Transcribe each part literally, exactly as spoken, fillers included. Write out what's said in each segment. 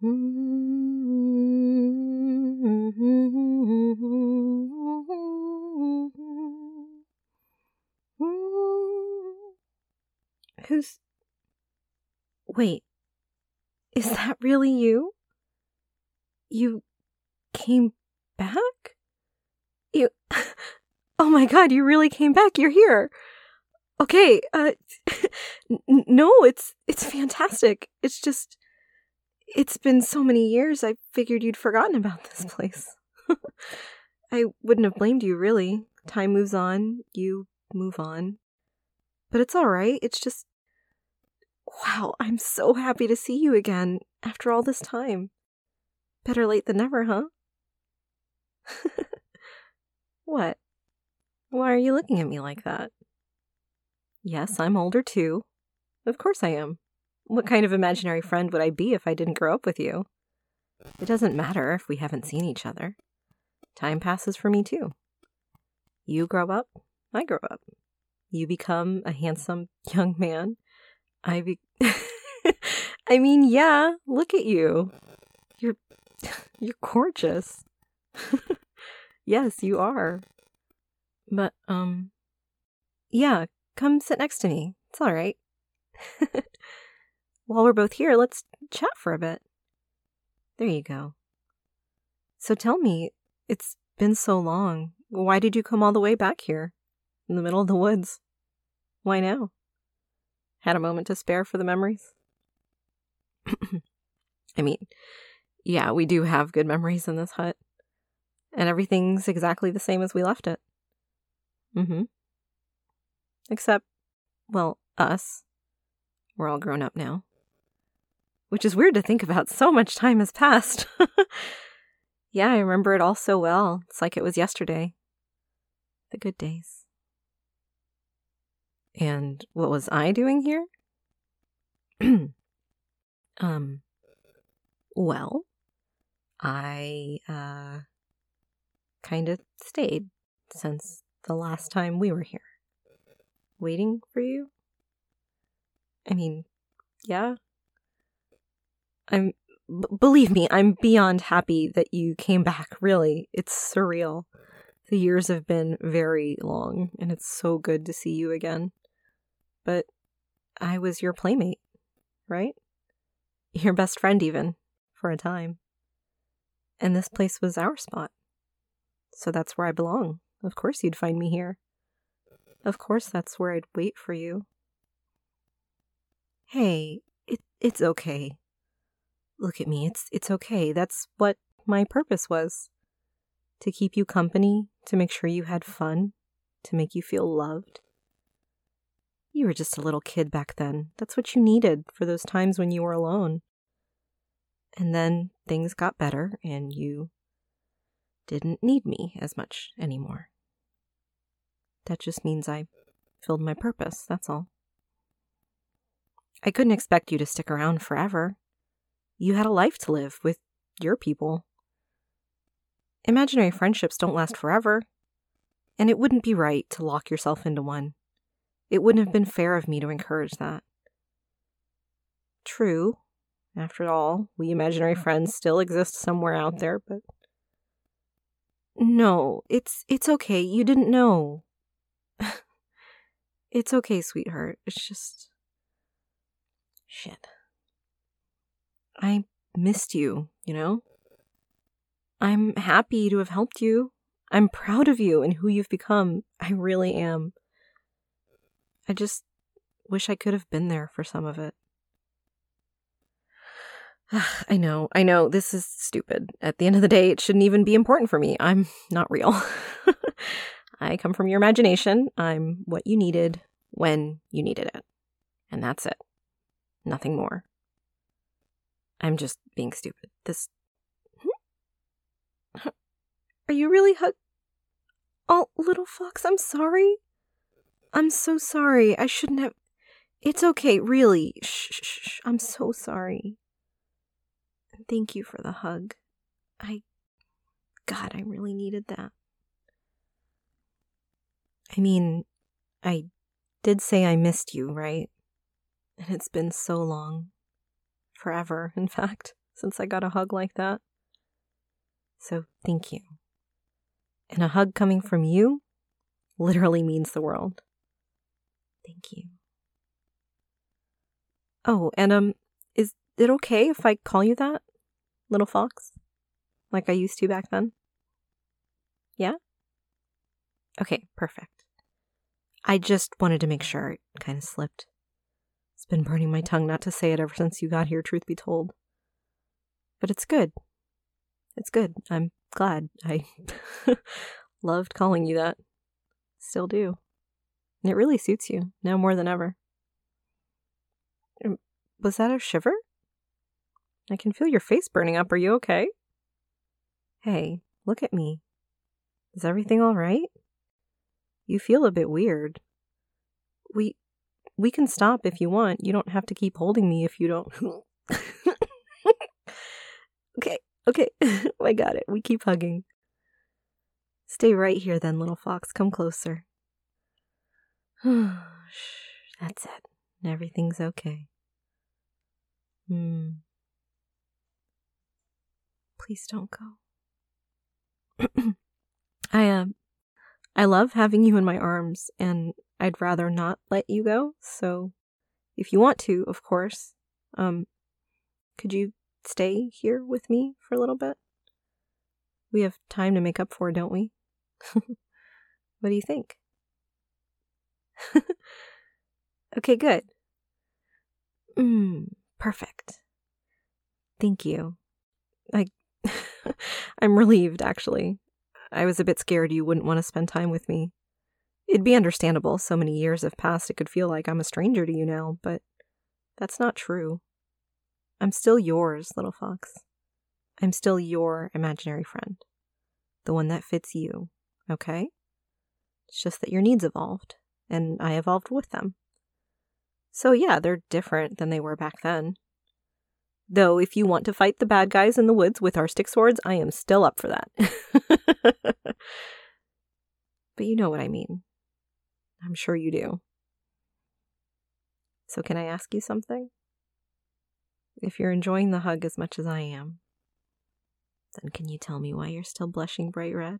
Who's... Wait, is that really you? You came back? You... Oh my god, you really came back. You're here. Okay, uh... n- no, it's... it's fantastic. It's just... It's been so many years, I figured you'd forgotten about this place. I wouldn't have blamed you, really. Time moves on, you move on. But it's alright, it's just... Wow, I'm so happy to see you again, after all this time. Better late than never, huh? What? Why are you looking at me like that? Yes, I'm older too. Of course I am. What kind of imaginary friend would I be if I didn't grow up with you? It doesn't matter if we haven't seen each other. Time passes for me too. You grow up, I grow up. You become a handsome young man. I be... I mean, yeah, look at you. You're... You're gorgeous. Yes, you are. But, um... yeah, come sit next to me. It's alright. While we're both here, let's chat for a bit. There you go. So tell me, it's been so long. Why did you come all the way back here? In the middle of the woods? Why now? Had a moment to spare for the memories? I mean, yeah, we do have good memories in this hut. And everything's exactly the same as we left it. Mm-hmm. Except, well, us. We're all grown up now. Which is weird to think about. So much time has passed. Yeah, I remember it all so well. It's like it was yesterday. The good days. And what was I doing here? um, well, I, uh, kind of stayed since the last time we were here. Waiting for you? I mean, yeah. I'm, b- believe me, I'm beyond happy that you came back, really. It's surreal. The years have been very long, and it's so good to see you again. But I was your playmate, right? Your best friend, even, for a time. And this place was our spot. So that's where I belong. Of course you'd find me here. Of course that's where I'd wait for you. Hey, it, it's okay. Look at me, it's it's okay. That's what my purpose was. To keep you company, to make sure you had fun, to make you feel loved. You were just a little kid back then. That's what you needed for those times when you were alone. And then things got better and you didn't need me as much anymore. That just means I filled my purpose, that's all. I couldn't expect you to stick around forever. You had a life to live with your people. Imaginary friendships don't last forever, and it wouldn't be right to lock yourself into one. It wouldn't have been fair of me to encourage that. True, after all, we imaginary friends still exist somewhere out there, but... No, it's it's okay, you didn't know. It's okay, sweetheart, it's just... Shit. I missed you, you know? I'm happy to have helped you. I'm proud of you and who you've become. I really am. I just wish I could have been there for some of it. I know, I know, this is stupid. At the end of the day, it shouldn't even be important for me. I'm not real. I come from your imagination. I'm what you needed when you needed it. And that's it. Nothing more. I'm just being stupid. This... Are you really hug... Oh, little fox, I'm sorry. I'm so sorry. I shouldn't have... It's okay, really. Shh, shh, shh. I'm so sorry. Thank you for the hug. I... God, I really needed that. I mean, I did say I missed you, right? And it's been so long. Forever, in fact. since I got a hug like that. So thank you. And a hug coming from you literally means the world. Thank you. Oh, and um, is it okay if I call you that, little fox? Like I used to back then? Yeah? Okay, perfect. I just wanted to make sure. It kind of slipped. It's been burning my tongue not to say it ever since you got here, truth be told. But it's good. It's good. I'm glad. I loved calling you that. Still do. And it really suits you, now more than ever. Was that a shiver? I can feel your face burning up. Are you okay? Hey, look at me. Is everything all right? You feel a bit weird. We we can stop if you want. You don't have to keep holding me if you don't. Okay, okay. I got it. We keep hugging. Stay right here then, little fox. Come closer. That's it. Everything's okay. Hmm. Please don't go. I um I love having you in my arms, and I'd rather not let you go. So if you want to, of course, um could you stay here with me for a little bit? We have time to make up for, don't we? What do you think? Okay, good. Mm, perfect. Thank you. I, I'm relieved, actually. I was a bit scared you wouldn't want to spend time with me. It'd be understandable. So many years have passed, it could feel like I'm a stranger to you now, but that's not true. I'm still yours, little fox. I'm still your imaginary friend. The one that fits you, okay? It's just that your needs evolved, and I evolved with them. So yeah, they're different than they were back then. Though if you want to fight the bad guys in the woods with our stick swords, I am still up for that. But you know what I mean. I'm sure you do. So can I ask you something? If you're enjoying the hug as much as I am, then can you tell me why you're still blushing bright red?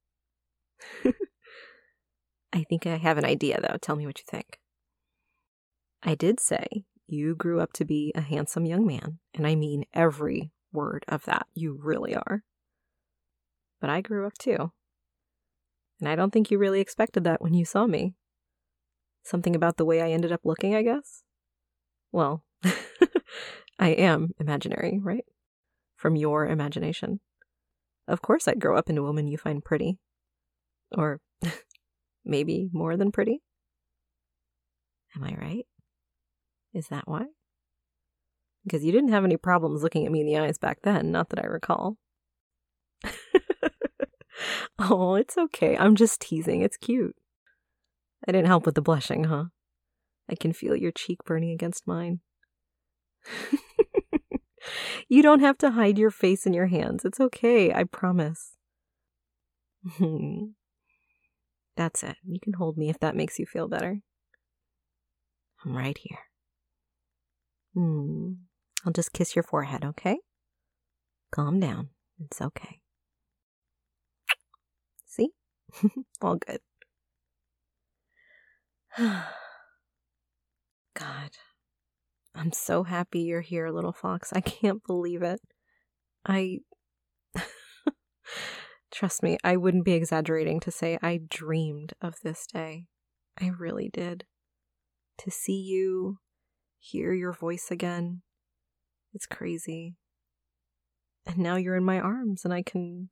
I think I have an idea, though. Tell me what you think. I did say you grew up to be a handsome young man, and I mean every word of that. You really are. But I grew up too. And I don't think you really expected that when you saw me. Something about the way I ended up looking, I guess? Well, I am imaginary, right? From your imagination. Of course I'd grow up into a woman you find pretty. Or maybe more than pretty. Am I right? Is that why? Because you didn't have any problems looking at me in the eyes back then, not that I recall. Oh, it's okay. I'm just teasing. It's cute. I didn't help with the blushing, huh? I can feel your cheek burning against mine. You don't have to hide your face in your hands. It's okay, I promise. That's it. You can hold me if that makes you feel better. I'm right here. Hmm. I'll just kiss your forehead, okay? Calm down. It's okay. See? All good. God. I'm so happy you're here, little fox. I can't believe it. I... Trust me, I wouldn't be exaggerating to say I dreamed of this day. I really did. To see you, hear your voice again. It's crazy. And now you're in my arms and I can...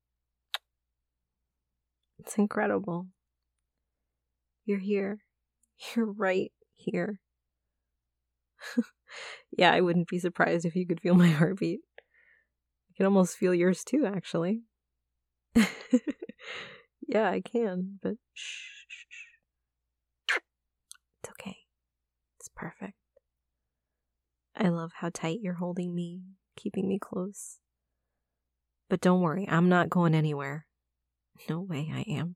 It's incredible. You're here. You're right here. Yeah, I wouldn't be surprised if you could feel my heartbeat. I can almost feel yours too, actually. Yeah, I can, but shh, shh, shh. It's okay. It's perfect. I love how tight you're holding me, keeping me close. But don't worry, I'm not going anywhere. No way I am.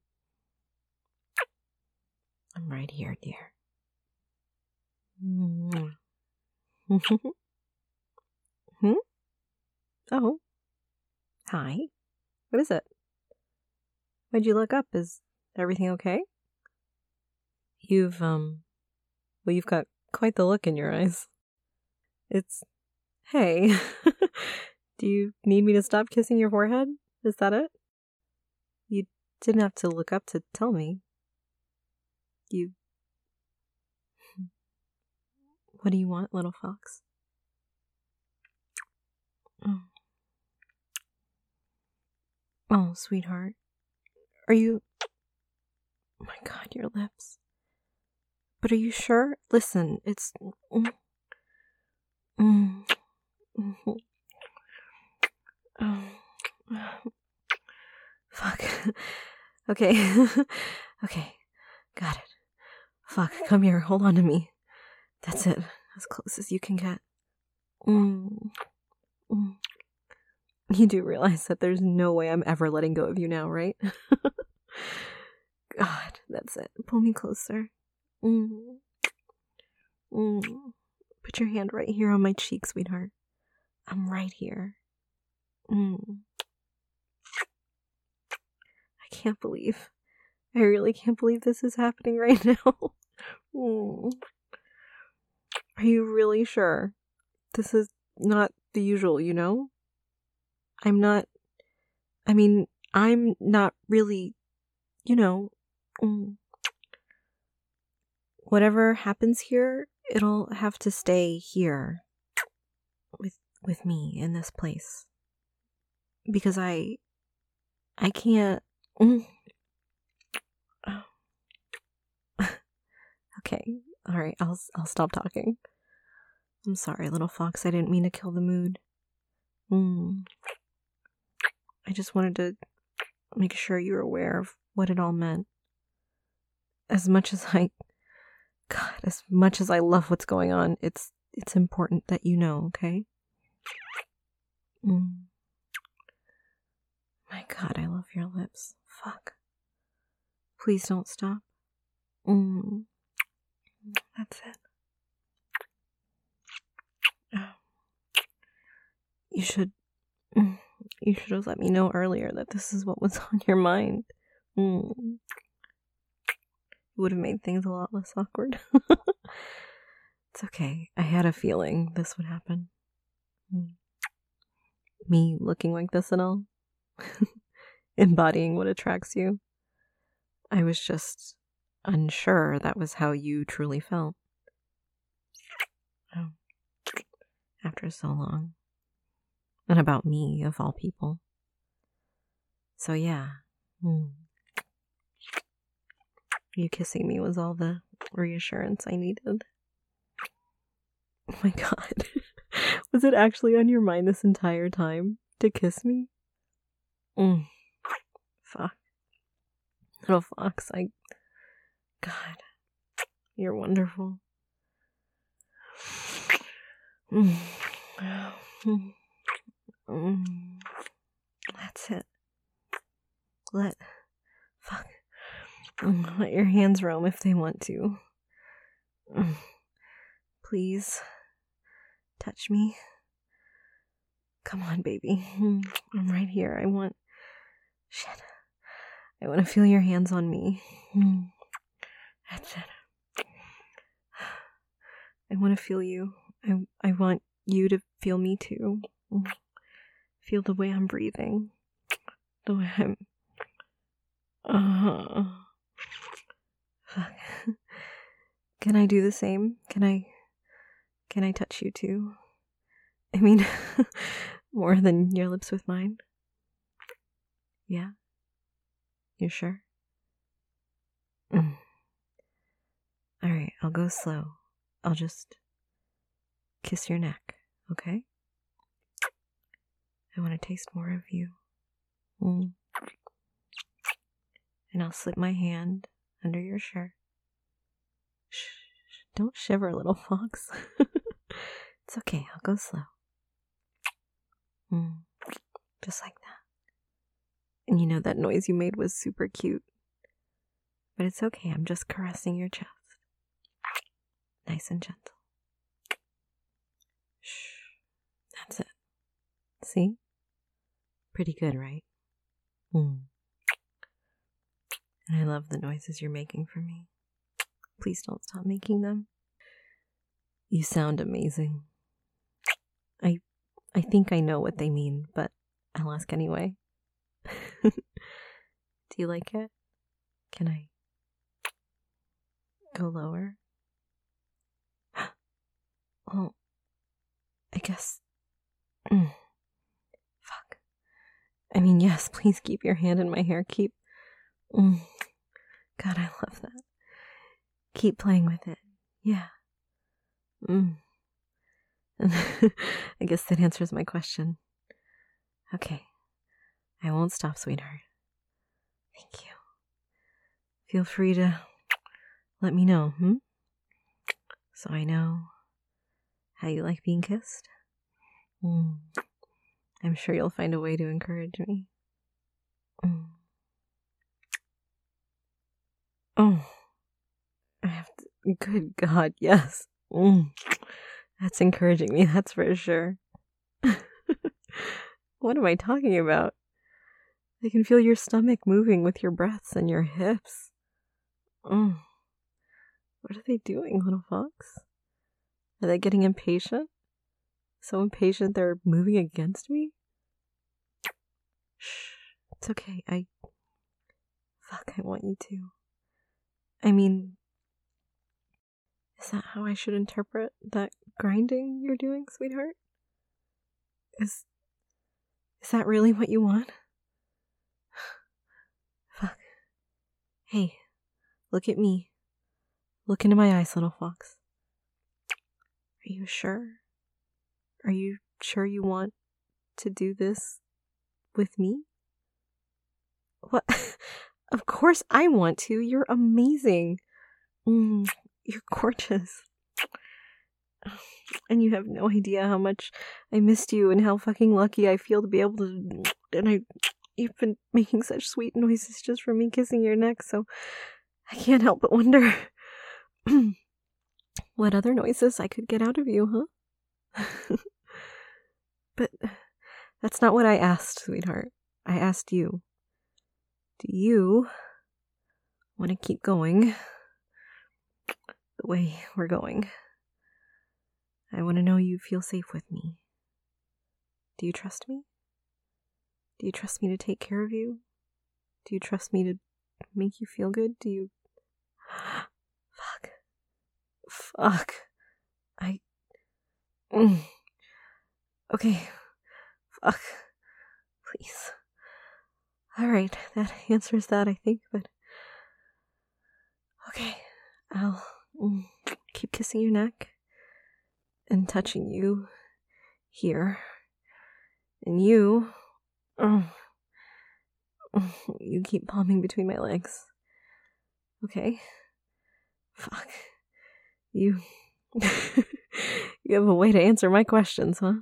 I'm right here, dear. Hmm? Oh. Hi. What is it? Why'd you look up? Is everything okay? You've, um, well, you've got quite the look in your eyes. It's, hey, do you need me to stop kissing your forehead? Is that it? You didn't have to look up to tell me. You, what do you want, little fox? Oh, oh sweetheart. Are you, oh my God, your lips. But are you sure? Listen, it's, mm, mm, mm, oh, fuck. Okay. Okay. Got it. Fuck, come here. Hold on to me. That's it. As close as you can get. Mm. Mm. You do realize that there's no way I'm ever letting go of you now, right? God, that's it. Pull me closer. Mm. Mm. Put your hand right here on my cheek, sweetheart. I'm right here. Mm. I can't believe. I really can't believe this is happening right now. Mm. Are you really sure? This is not the usual, you know? I'm not. I mean, I'm not really, you know. Mm. Whatever happens here, it'll have to stay here with with me in this place. Because I I can't. Mm. Okay. All right. I'll I'll stop talking. I'm sorry, little fox. I didn't mean to kill the mood. Mm. I just wanted to make sure you were aware of what it all meant. As much as I God, as much as I love what's going on, it's it's important that you know, okay? Mm. My God, I love your lips. Fuck. Please don't stop. Mm. That's it. You should you should have let me know earlier that this is what was on your mind. Mm. It would have made things a lot less awkward. It's okay. I had a feeling this would happen. Mm. Me looking like this and all. Embodying what attracts you. I was just unsure that was how you truly felt. Oh. After so long. And about me, of all people. So yeah. Mm. You kissing me was all the reassurance I needed. Oh my God. Was it actually on your mind this entire time to kiss me? Mm. Fuck. Little fox, I... God. You're wonderful. Mm. Mm. That's it. Let... Fuck. Mm. Let your hands roam if they want to. Mm. Please. Touch me. Come on, baby. Mm. I'm right here. I want... Shit. I want to feel your hands on me. Mm. That's it. I want to feel you. I I want you to feel me too. Mm. Feel the way I'm breathing. The way I'm... Uh, fuck. Can I do the same? Can I... Can I touch you too? I mean, more than your lips with mine? Yeah? You sure? Mm. Alright, I'll go slow. I'll just kiss your neck, okay? I want to taste more of you. Mm. And I'll slip my hand under your shirt. Shh, don't shiver, little fox. It's okay, I'll go slow. Mm. Just like that. And you know that noise you made was super cute. But it's okay, I'm just caressing your chest. Nice and gentle. Shh. That's it. See? Pretty good, right? Mm. And I love the noises you're making for me. Please don't stop making them. You sound amazing. I I think I know what they mean, but I'll ask anyway. Do you like it? Can I go lower? Well, I guess... Mm. Fuck. I mean, yes, please keep your hand in my hair. Keep... Mm. God, I love that. Keep playing with it. Yeah. Mm. I guess that answers my question. Okay. I won't stop, sweetheart. Thank you. Feel free to let me know, hmm? So I know how you like being kissed. Mm. I'm sure you'll find a way to encourage me. Mm. Oh. I have to, good God, yes. Mm. That's encouraging me, that's for sure. What am I talking about? I can feel your stomach moving with your breaths and your hips. Mm. What are they doing, little fox? Are they getting impatient? So impatient they're moving against me? Shh. It's okay. I... Fuck, I want you to. I mean... Is that how I should interpret that grinding you're doing, sweetheart? Is... Is that really what you want? Fuck. Hey, look at me. Look into my eyes, little fox. Are you sure? Are you sure you want to do this with me? What? Of course I want to. You're amazing. Mm, you're gorgeous. And you have no idea how much I missed you and how fucking lucky I feel to be able to... And I... You've been making such sweet noises just from me kissing your neck, so I can't help but wonder what other noises I could get out of you, huh? But that's not what I asked, sweetheart. I asked you. Do you want to keep going the way we're going? I want to know you feel safe with me. Do you trust me? Do you trust me to take care of you? Do you trust me to make you feel good? Do you... Fuck. Fuck. I... Mm. Okay. Fuck. Please. Alright, that answers that, I think, but... Okay. I'll mm, keep kissing your neck and touching you here. And you... Mm, mm, you keep palming between my legs. Okay? Fuck. You... you have a way to answer my questions, huh?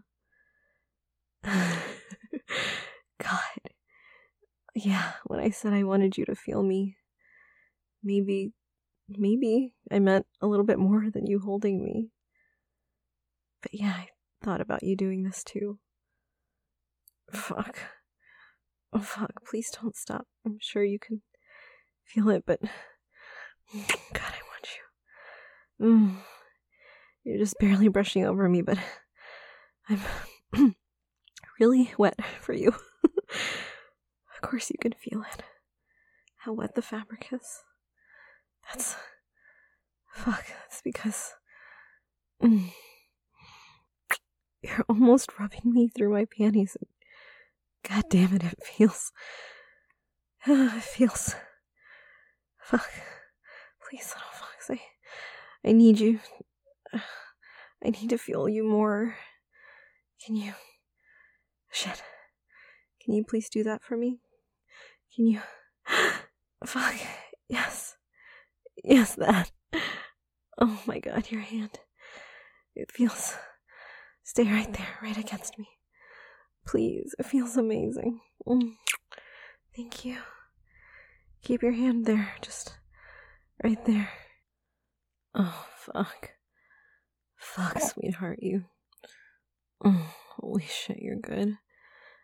God. Yeah, when I said I wanted you to feel me, maybe, maybe I meant a little bit more than you holding me. But yeah, I thought about you doing this too. Fuck. Oh, fuck, please don't stop. I'm sure you can feel it, but... God, I want you. Mm. You're just barely brushing over me, but I'm really wet for you. Of course you can feel it. How wet the fabric is. That's... Fuck, that's because... Mm. You're almost rubbing me through my panties. God damn it, it feels... it feels... Fuck. Please, little fox, I... I need you. I need to feel you more. Can you... Shit. Can you please do that for me? Can you... Fuck. Yes. Yes, that. Oh my God, your hand. It feels... Stay right there, right against me. Please, it feels amazing. Mm. Thank you. Keep your hand there, just right there. Oh, fuck. Fuck, sweetheart, you... Oh, holy shit, you're good.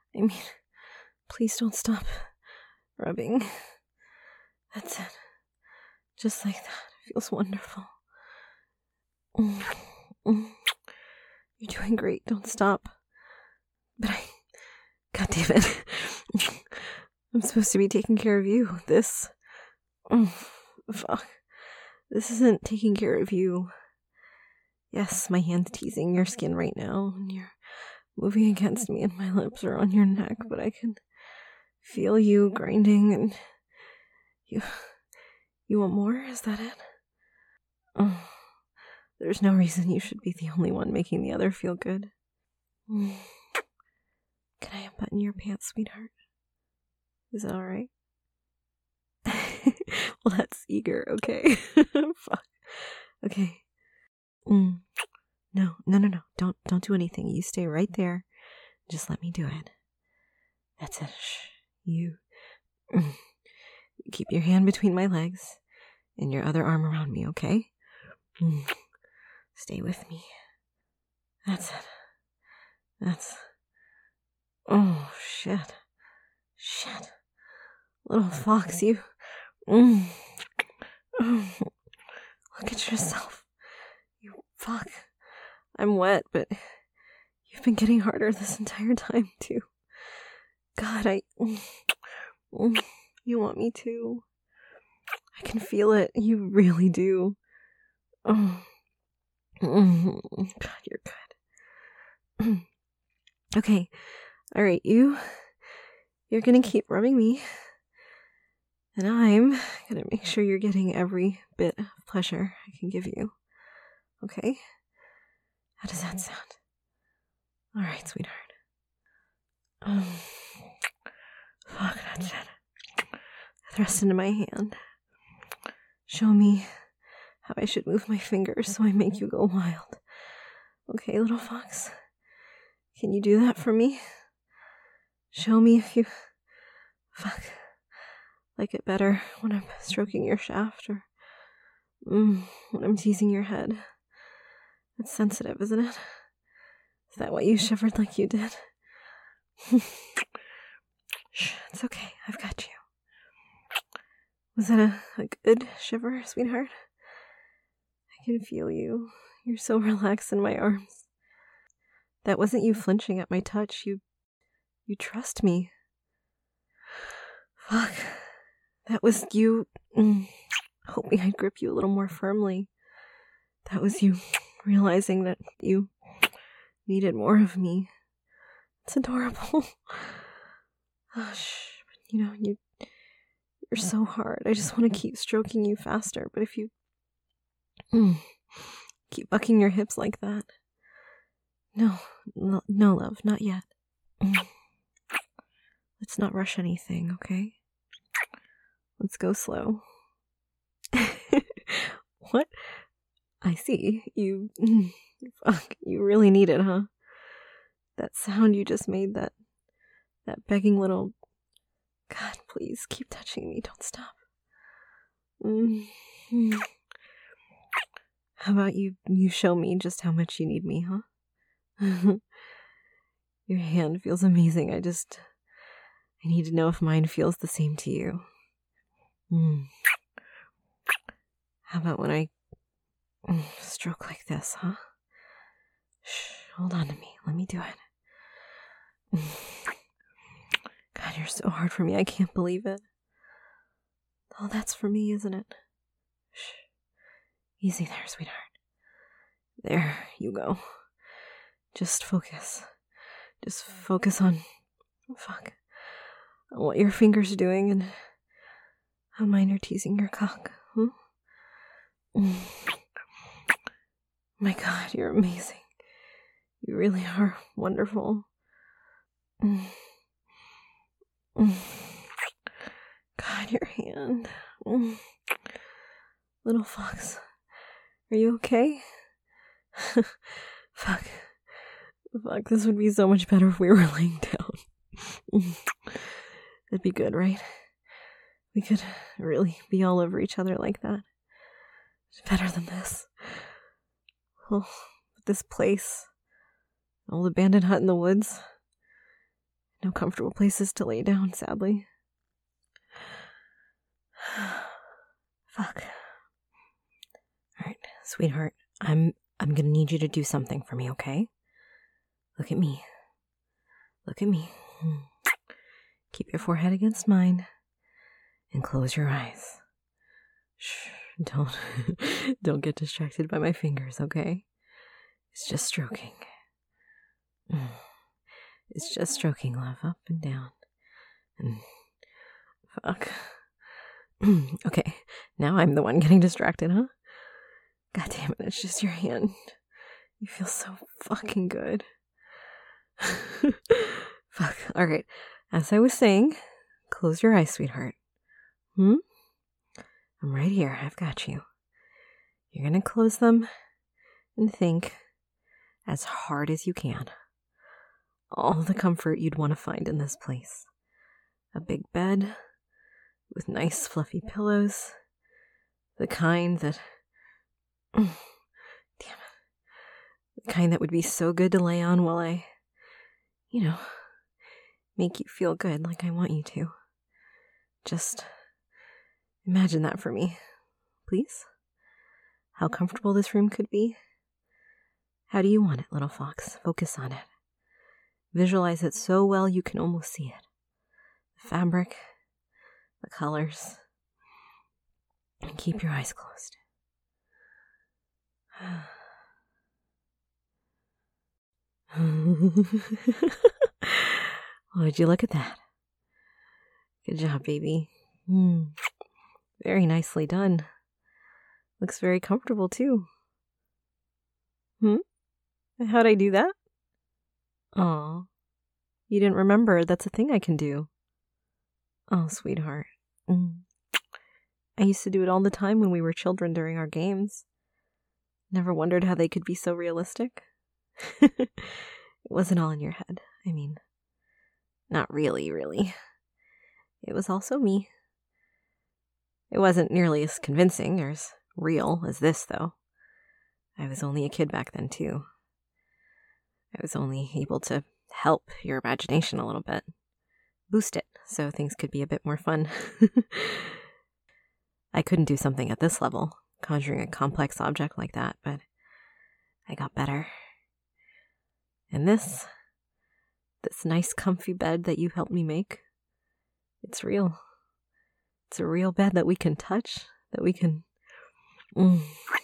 I mean, please don't stop rubbing. That's it. Just like that. It feels wonderful. Mm, mm. You're doing great. Don't stop. But I... God damn it. I'm supposed to be taking care of you. This... Mm, fuck. This isn't taking care of you. Yes, my hand's teasing your skin right now, and you're moving against me, and my lips are on your neck, but I can feel you grinding, and you... You want more? Is that it? Oh, there's no reason you should be the only one making the other feel good. Mm. Can I unbutton your pants, sweetheart? Is that alright? Well, that's eager, okay. Fuck. Okay. Mm. No, no, no, no. Don't, don't do anything. You stay right there. Just let me do it. That's it. Shh. You... Mm. Keep your hand between my legs and your other arm around me, okay? Mm. Stay with me. That's it. That's... Oh, shit. Shit. Little fox, you... Mm. Oh. Look at yourself. You fuck. I'm wet, but you've been getting harder this entire time, too. God, I... Mm. You want me to. I can feel it. You really do. Oh. Mm. God, you're good. Okay. Alright, you... You're gonna keep rubbing me. And I'm gonna make sure you're getting every bit of pleasure I can give you. Okay? How does that sound? Alright, sweetheart. Um, fuck, that's it. Thrust into my hand. Show me how I should move my fingers so I make you go wild. Okay, little fox? Can you do that for me? Show me if you... Fuck. Like it better when I'm stroking your shaft or mm, when I'm teasing your head. It's sensitive, isn't it? Is that why you shivered like you did? Shh, it's okay. I've got you. Was that a, a good shiver, sweetheart? I can feel you. You're so relaxed in my arms. That wasn't you flinching at my touch. You, you trust me. Fuck. That was you mm, hoping I'd grip you a little more firmly. That was you realizing that you needed more of me. It's adorable. Oh, shh. You know, you, you're so hard. I just want to keep stroking you faster, but if you mm, keep bucking your hips like that... No, no, no love, not yet. Mm. Let's not rush anything, okay? Let's go slow. What? I see. You... Mm, fuck, you really need it, huh? That sound you just made, that... That begging little... God, please, keep touching me. Don't stop. Mm-hmm. How about you, you show me just how much you need me, huh? Your hand feels amazing. I just... I need to know if mine feels the same to you. Mm. How about when I mm, stroke like this, huh? Shh, hold on to me. Let me do it. Mm. God, you're so hard for me. I can't believe it. Oh, that's for me, isn't it? Shh. Easy there, sweetheart. There you go. Just focus. Just focus on... Fuck. On what your fingers are doing and how mine are teasing your cock. Hmm? Mm. My God, you're amazing. You really are wonderful. Mm. Mm. God, your hand. Mm. Little fox. Are you okay? Fuck. Fuck, this would be so much better if we were laying down. Mm. That'd be good, right? We could really be all over each other like that. It's better than this. Oh, this place. Old abandoned hut in the woods. no comfortable places to lay down, sadly. Fuck. Alright, sweetheart, I'm I'm gonna need you to do something for me, okay? Look at me. Look at me. Keep your forehead against mine and close your eyes. Shh, don't don't get distracted by my fingers, okay? It's just stroking. It's just stroking, love, up and down. And fuck. Okay, now I'm the one getting distracted, huh? God damn it, it's just your hand. You feel so fucking good. Fuck. Alright, as I was saying, close your eyes, sweetheart. Hmm? I'm right here, I've got you. You're gonna close them and think as hard as you can. All the comfort you'd want to find in this place. A big bed with nice fluffy pillows. The kind that... Damn it. The kind that would be so good to lay on while I, you know, make you feel good like I want you to. Just imagine that for me, please. How comfortable this room could be. How do you want it, little fox? Focus on it. Visualize it so well you can almost see it. The fabric, the colors. And keep your eyes closed. Would you look at that? Good job, baby. Mm. Very nicely done. Looks very comfortable, too. Hmm? How'd I do that? Aw. You didn't remember. That's a thing I can do. Oh, sweetheart. Mm. I used to do it all the time when we were children during our games. Never wondered how they could be so realistic. It wasn't all in your head. I mean, not really, really. It was also me. It wasn't nearly as convincing or as real as this, though. I was only a kid back then, too. I was only able to help your imagination a little bit. Boost it, so things could be a bit more fun. I couldn't do something at this level, conjuring a complex object like that, but I got better. And this, this nice comfy bed that you helped me make, it's real. It's a real bed that we can touch, that we can... Mm.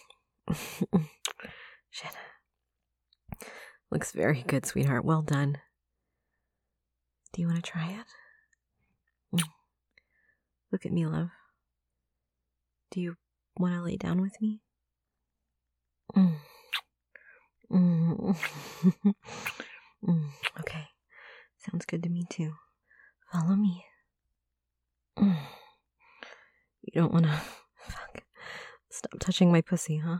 Shit. Looks very good, sweetheart. Well done. Do you want to try it? Mm. Look at me, love. Do you want to lay down with me? Mm. Mm. Mm. Okay. Sounds good to me, too. Follow me. Mm. You don't want to... Fuck. Stop touching my pussy, huh?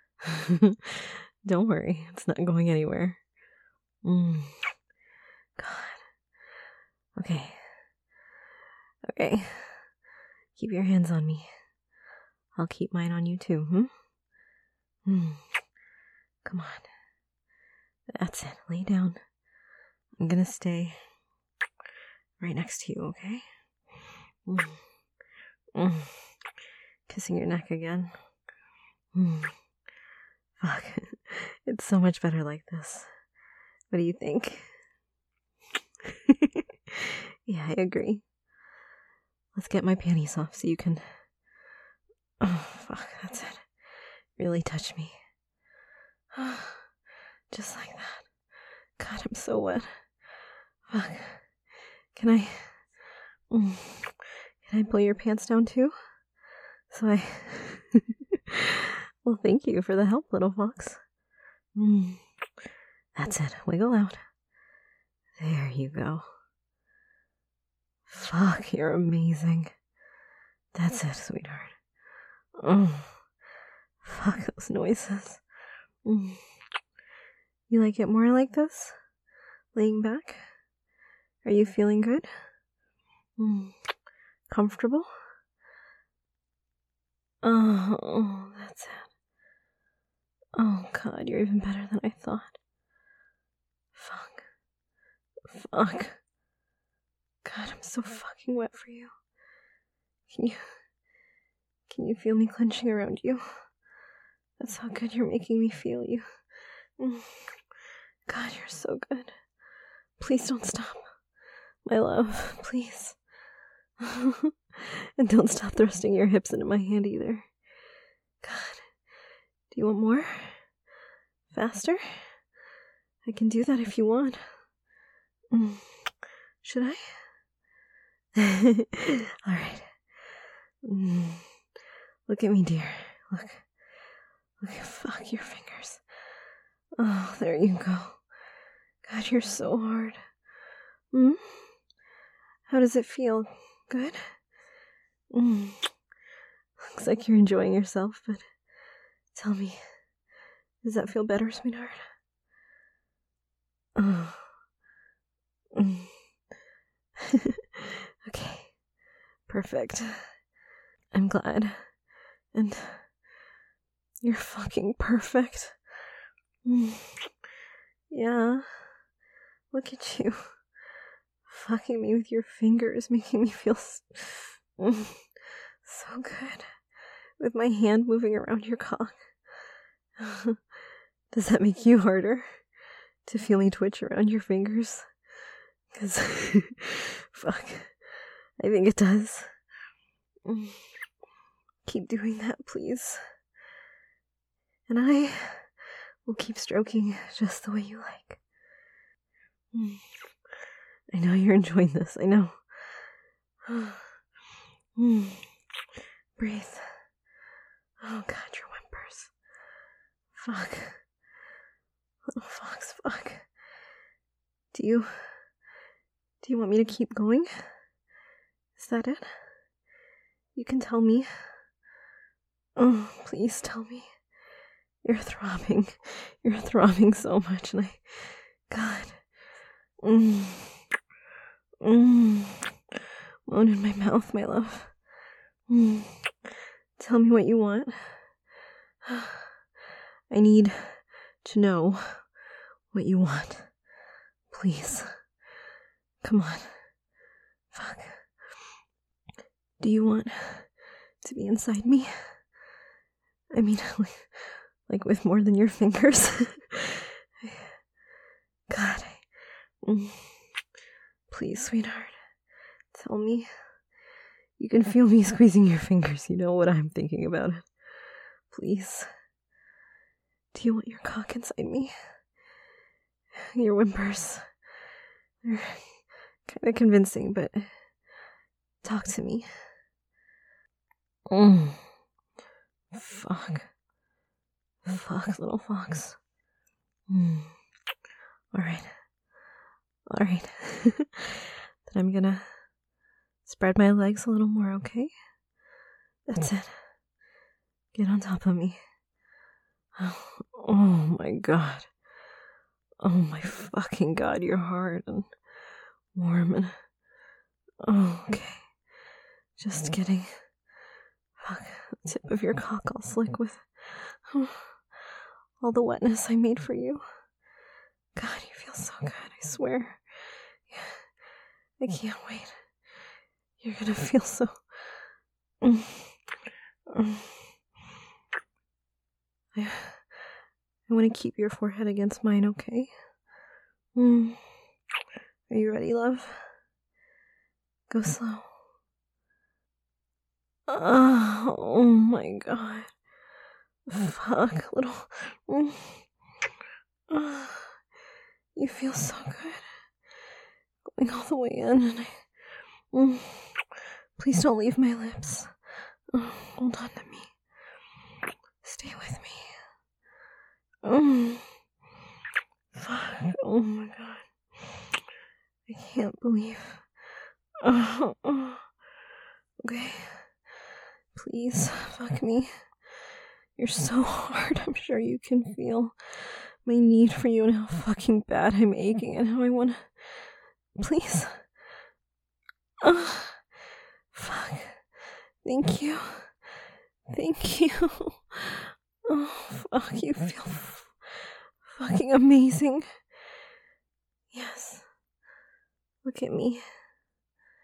Don't worry. It's not going anywhere. Mm. God. Okay. Okay. Keep your hands on me. I'll keep mine on you, too, hmm? Mm. Come on. That's it. Lay down. I'm gonna stay right next to you, okay? Mm. Mm. Kissing your neck again. Mm. Fuck. It's so much better like this. What do you think? Yeah, I agree. Let's get my panties off so you can... Oh, fuck, that's it. Really touch me. Just like that. God, I'm so wet. Fuck. Can I... Mm. Can I pull your pants down too? So I... Well, thank you for the help, little fox. Mm. That's it. Wiggle out. There you go. Fuck, you're amazing. That's it, sweetheart. Oh, fuck those noises. Mm. You like it more like this? Laying back? Are you feeling good? Mm. Comfortable? Oh, that's it. Oh, God, you're even better than I thought. Fuck. Fuck. God, I'm so fucking wet for you. Can you... Can you feel me clenching around you? That's how good you're making me feel you. Mm. God, you're so good. Please don't stop. My love, please. And don't stop thrusting your hips into my hand either. God, do you want more? Faster? I can do that if you want. Mm. Should I? Alright. Mm. Look at me, dear. Look. Look, fuck your fingers. Oh, there you go. God, you're so hard. Hmm? How does it feel? Good? Mm. Looks like you're enjoying yourself, but tell me, does that feel better, sweetheart? Oh. Mm. Okay. Perfect. I'm glad. And you're fucking perfect. Mm. Yeah. Look at you. Fucking me with your fingers, making me feel so, mm, so good. With my hand moving around your cock. Does that make you harder? To feel me twitch around your fingers? Because, fuck. I think it does. Mm. Keep doing that, please. And I will keep stroking just the way you like. Mm. I know you're enjoying this, I know. Mm. Breathe. Oh God, your whimpers. Fuck. Little fox, fuck. Do you... Do you want me to keep going? Is that it? You can tell me. Oh, please tell me. You're throbbing. You're throbbing so much, and I... God. Mmm. Mmm. Moan in my mouth, my love. Mmm. Tell me what you want. I need to know what you want. Please. Come on. Fuck. Do you want to be inside me? I mean, like, like with more than your fingers? God. I, mm, please, sweetheart. Tell me. You can feel me squeezing your fingers. You know what I'm thinking about it. Please. Do you want your cock inside me? Your whimpers. They're kind of convincing, but talk to me. Mm. Fuck. Fuck, little fox. Mm. Alright. Alright. Then I'm gonna spread my legs a little more, okay? That's it. Get on top of me. Oh, oh my God. Oh my fucking God, you're hard and warm and... Oh, okay. Just getting... Fuck, the tip of your cock all slick with... Oh, all the wetness I made for you. God, you feel so good, I swear. I can't wait. You're gonna feel so... Mm. Mm. I, I want to keep your forehead against mine, okay? Mm. Are you ready, love? Go slow. Oh, oh my God. Fuck, little... Mm. Oh, you feel so good. Going all the way in, and I... Mm. Please don't leave my lips. Oh, hold on to me. Stay with me. Oh, fuck. Oh my God. I can't believe. Oh, oh. Okay. Please, fuck me. You're so hard. I'm sure you can feel my need for you and how fucking bad I'm aching and how I want to. Please. Oh, fuck. Thank you. Thank you. Oh, fuck. You feel f- fucking amazing. Yes. Look at me.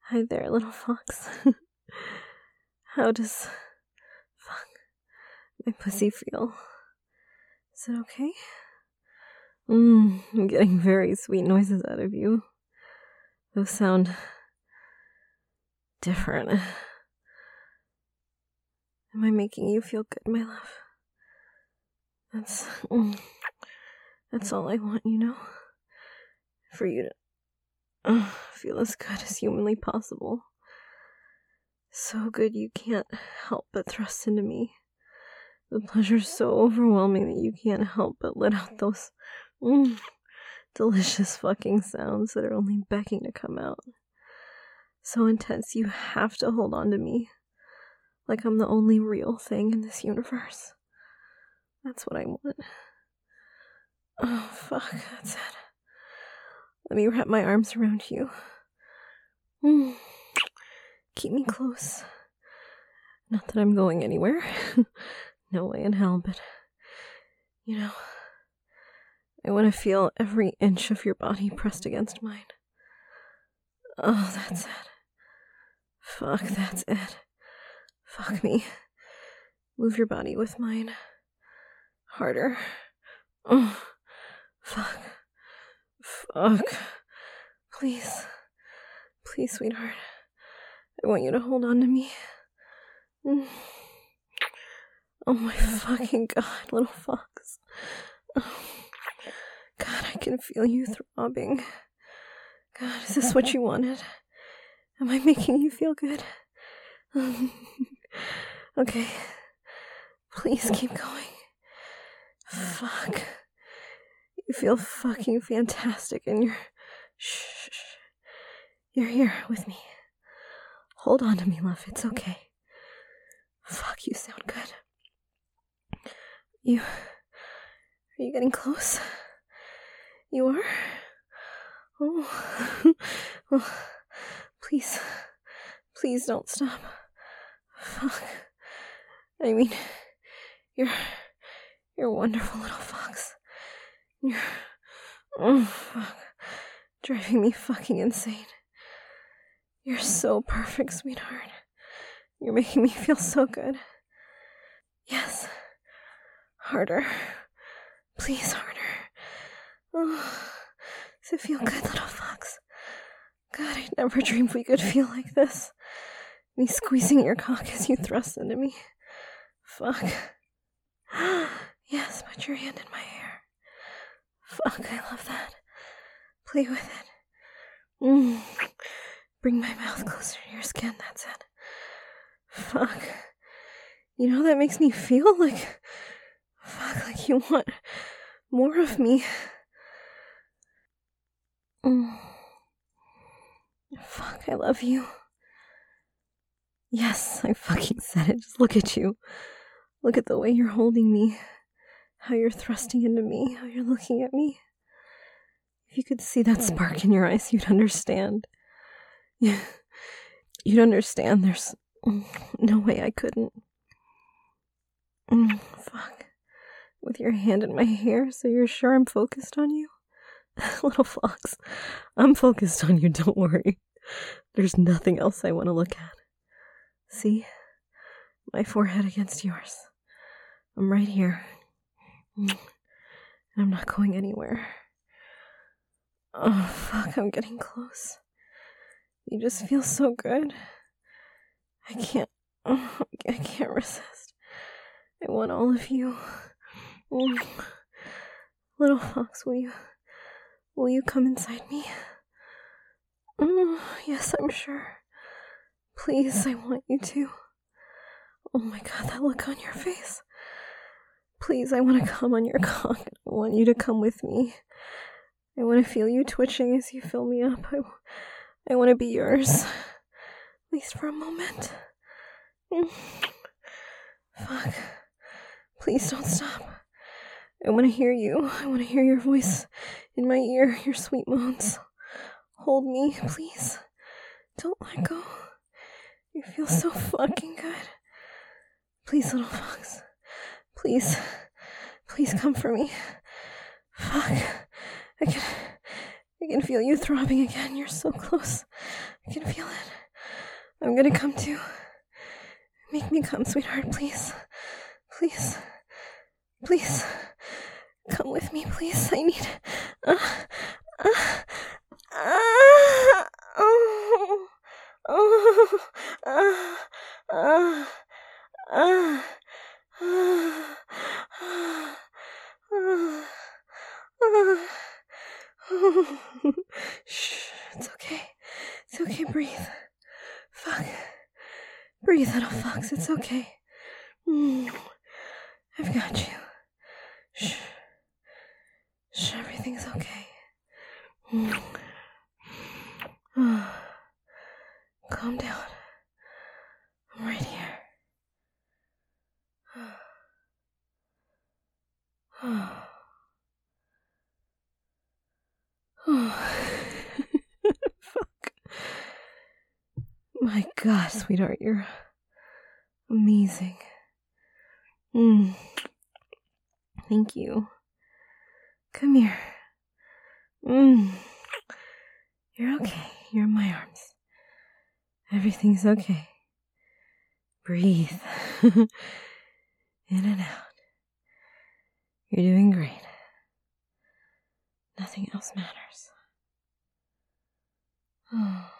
Hi there, little fox. How does... Fuck. My pussy feel? Is it okay? Mmm, I'm getting very sweet noises out of you. Those sound... different. Am I making you feel good, my love? That's... Mm, that's all I want, you know? For you to uh, feel as good as humanly possible. So good you can't help but thrust into me. The pleasure's so overwhelming that you can't help but let out those mm, delicious fucking sounds that are only begging to come out. So intense you have to hold on to me. Like I'm the only real thing in this universe. That's what I want. Oh, fuck, that's it. Let me wrap my arms around you. Mm. Keep me close. Not that I'm going anywhere. No way in hell, but, you know, I want to feel every inch of your body pressed against mine. Oh, that's it. Fuck, that's it. Fuck me. Move your body with mine. Harder. Oh, fuck. Fuck. Please. Please, sweetheart. I want you to hold on to me. Mm. Oh my fucking god, little fox. Oh. God, I can feel you throbbing. God, is this what you wanted? Am I making you feel good? Okay. Please keep going. Fuck. You feel fucking fantastic and you're... Shh, shh, shh. You're here with me. Hold on to me, love. It's okay. Fuck, you sound good. You... Are you getting close? You are? Oh. Oh. Please. Please don't stop. Fuck. I mean... You're... You're a wonderful little fox. You're... Oh, fuck. Driving me fucking insane. You're so perfect, sweetheart. You're making me feel so good. Yes. Harder. Please, harder. Oh, does it feel good, little fox? God, I never dreamed we could feel like this. Me squeezing your cock as you thrust into me. Fuck. Yes, put your hand in my hair. Fuck, I love that. Play with it. Mm. Bring my mouth closer to your skin, that's it. Fuck. You know, that makes me feel like... Fuck, like you want more of me. Mm. Fuck, I love you. Yes, I fucking said it. Just look at you. Look at the way you're holding me. How you're thrusting into me. How you're looking at me. If you could see that spark in your eyes, you'd understand. You'd understand there's no way I couldn't. Mm, fuck. With your hand in my hair, so you're sure I'm focused on you? Little fox, I'm focused on you, don't worry. There's nothing else I want to look at. See? My forehead against yours. I'm right here. And I'm not going anywhere. Oh, fuck, I'm getting close. You just feel so good. I can't, oh, I can't resist. I want all of you. Mm. Little fox, will you, will you come inside me? Mm, yes, I'm sure. Please, I want you to. Oh my god, that look on your face. Please, I want to come on your cock. I want you to come with me. I want to feel you twitching as you fill me up. I, I want to be yours. At least for a moment. Mm. Fuck. Please don't stop. I want to hear you. I want to hear your voice in my ear, your sweet moans. Hold me, please. Don't let go. You feel so fucking good. Please, little fox. Please. Please come for me. Fuck. I can, I can feel you throbbing again. You're so close. I can feel it. I'm gonna come too. Make me come, sweetheart, please. Please. Please. Come with me, please. I need... Uh, uh, uh, oh, oh, uh, uh, uh, uh, uh, uh. Shh, it's okay. It's okay, breathe. Fuck. Breathe, little fox, it's okay. Mm. I've got you. Shh. Shh, everything's okay. Mm. Calm down. I'm right here. Fuck. My God, sweetheart, you're amazing. Mm. Thank you. Come here. Mm. You're okay. You're in my arms. Everything's okay. Breathe. In and out. You're doing great. Nothing else matters. Oh.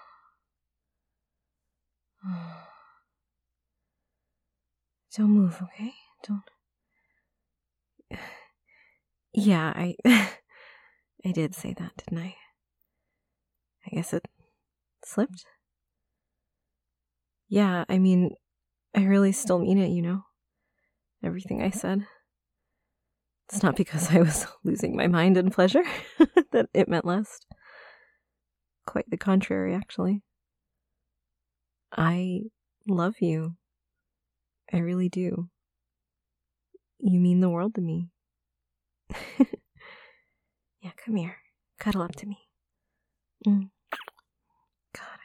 Oh. Don't move, okay? Don't. Yeah, I I did say that, didn't I? I guess it slipped. Yeah, I mean, I really still mean it, you know? Everything I said. It's not because I was losing my mind in pleasure that it meant less. Quite the contrary, actually. I love you. I really do. You mean the world to me. Yeah, come here. Cuddle up to me. Mm. God, I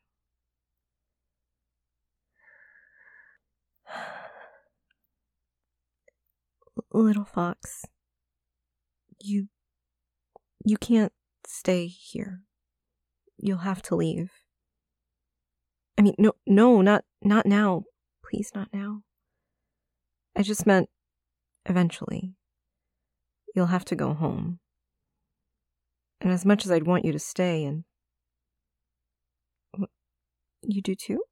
love you. Little fox, you you can't stay here. You'll have to leave. I mean, no, no, not not now. Please, not now. I just meant eventually. You'll have to go home. And as much as I'd want you to stay, and you do too?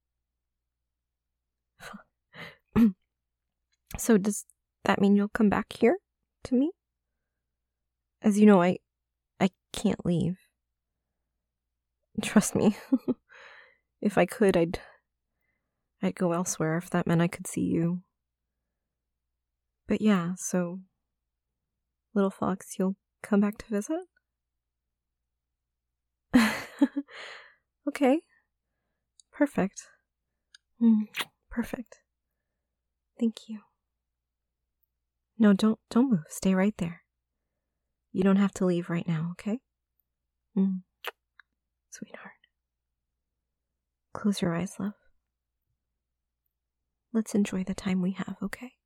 So does that mean you'll come back here to me? As you know, I I can't leave. Trust me. If I could, I'd I'd go elsewhere if that meant I could see you. But yeah, so little fox, you'll come back to visit? Okay. Perfect. Mm, perfect. Thank you. No, don't don't move. Stay right there. You don't have to leave right now, okay? Mm. Sweetheart. Close your eyes, love. Let's enjoy the time we have, okay?